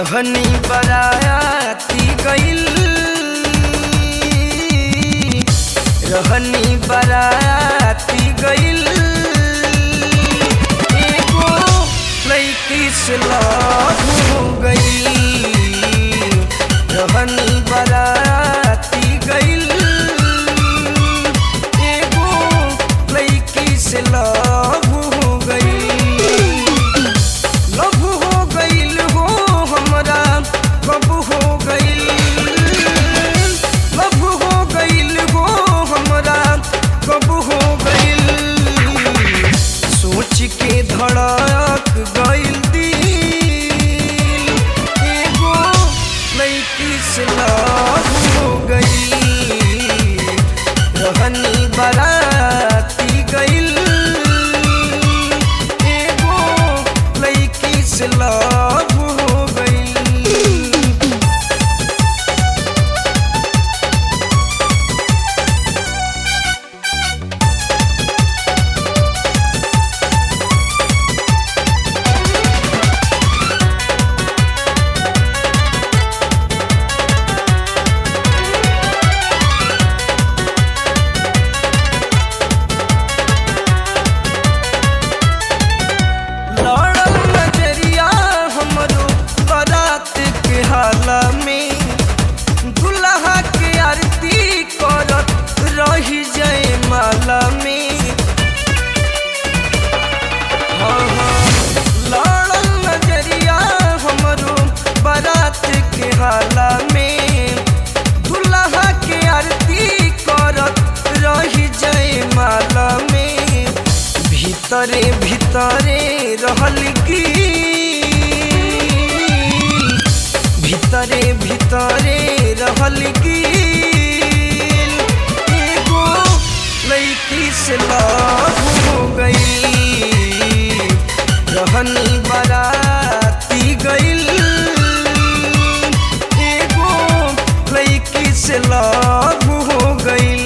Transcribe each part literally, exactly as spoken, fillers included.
रहनी बराती गइल रहनी बराती गइल एगो लइकी से लव हो गइल रहनी बराती गइल एगो लइकी से लव हो गइल लव हो गइल हो हमरा कब हो गइल लव हो गइल हो हमरा कब हो गइल सोच के धड़क गइल दिल एगो लइकी से लव हो गइल रहनी बराती गइल एगो लइकी से लव हो गइल हाला में दुल्हा के आरती करत रही जाए माला में हाँ हाँ लड़ल नजरिया हमरो बारात के हाला में दुल्हा के आरती करत रही जाए माला में भीतरे भीतरे रहल की भीतरे भीतरे रहल गिल एगो लइकी से लव हो गइल रहनी बराती गइल एगो लइकी से लव हो गइल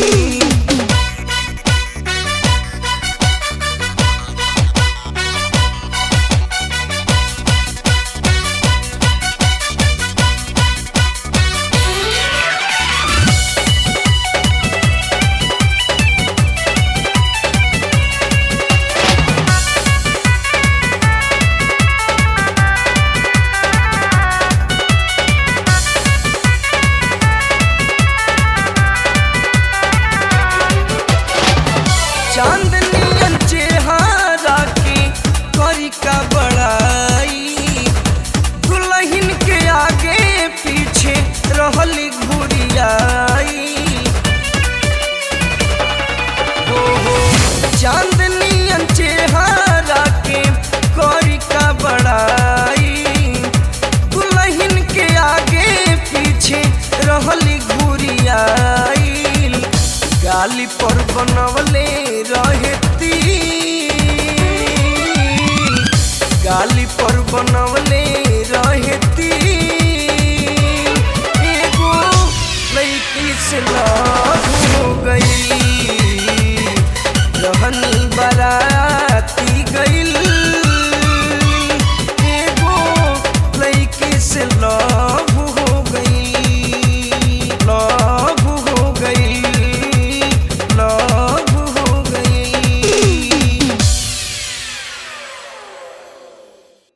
चांदनियन चेहरा के करी का बड़ाई दुल्हन के आगे पीछे रहली घुरियाई हो हो चांदनियन चेहरा के करी का बड़ाई दुल्हन के आगे पीछे रहली घुरियाई गाली पर बनवले रहती गाली पर बनवले रहती एगो लइकी से लव हो गइल रहनी बराती गइल